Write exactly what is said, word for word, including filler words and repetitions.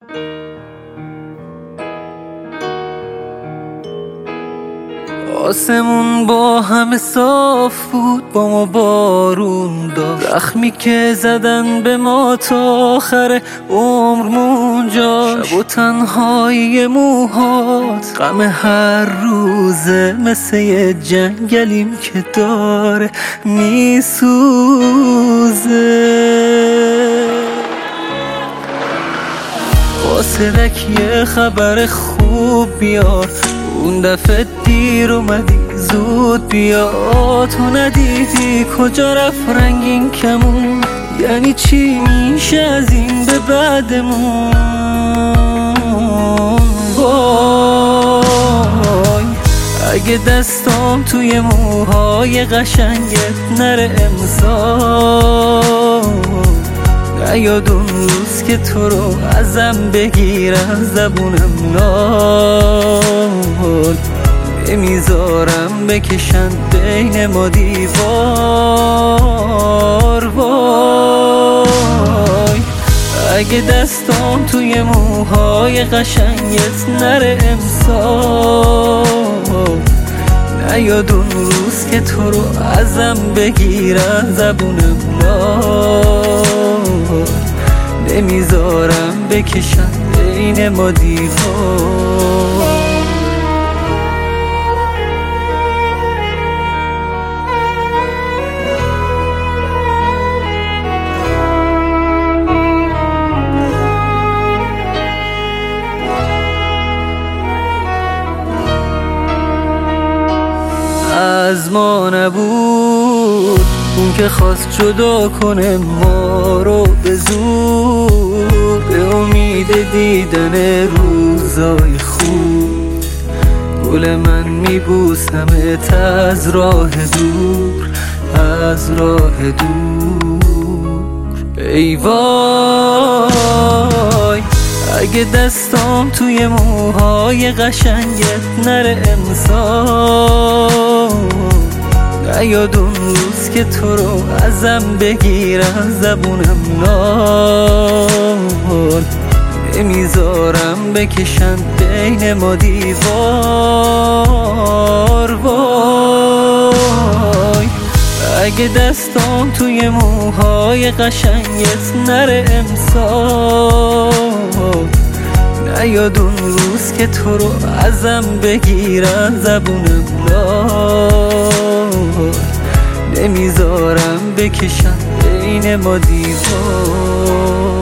آسمون با همه صاف بود، با ما بارون داد. زخمی که زدن به ما تا آخر عمر مونجا. شب و تنهایی موهات غم هر روزه، مثل یه جنگلیم که داره میسوزه. واسدک یه خبر خوب بیار، اون دفعه دیر اومدی زود بیا. تو ندیدی کجا رفت رنگین کمون، یعنی چی میشه از این به بعدمون. وای اگه دستام توی موهای قشنگت نره امسال، نیاد اون روز که تو رو ازم بگیرم زبونم نال. نمیذارم بکشن بین ما دیوار. وای اگه دستام توی موهای قشنگت نره امسال، نیاد اون روز که تو رو ازم بگیرم زبونم نال. نمیذارم بکشن بین ما دیوار. از ما نبود اون که خواست جدا کنه ما رو به زور، به امید دیدن روزای خوب. گل من میبوسمت از راه دور، از راه دور. ای وای اگه دستام توی موهای قشنگت نره امسال، نیاد اون روز که تو رو ازم بگیرم زبونم نال. نمیذارم بکشن بین ما دیوار. وای اگه دستام توی موهای قشنگت نره امسال، نیاد اون روز که تو رو ازم بگیرم زبونم نال. نمیذارم بکشن بین ما دیوار.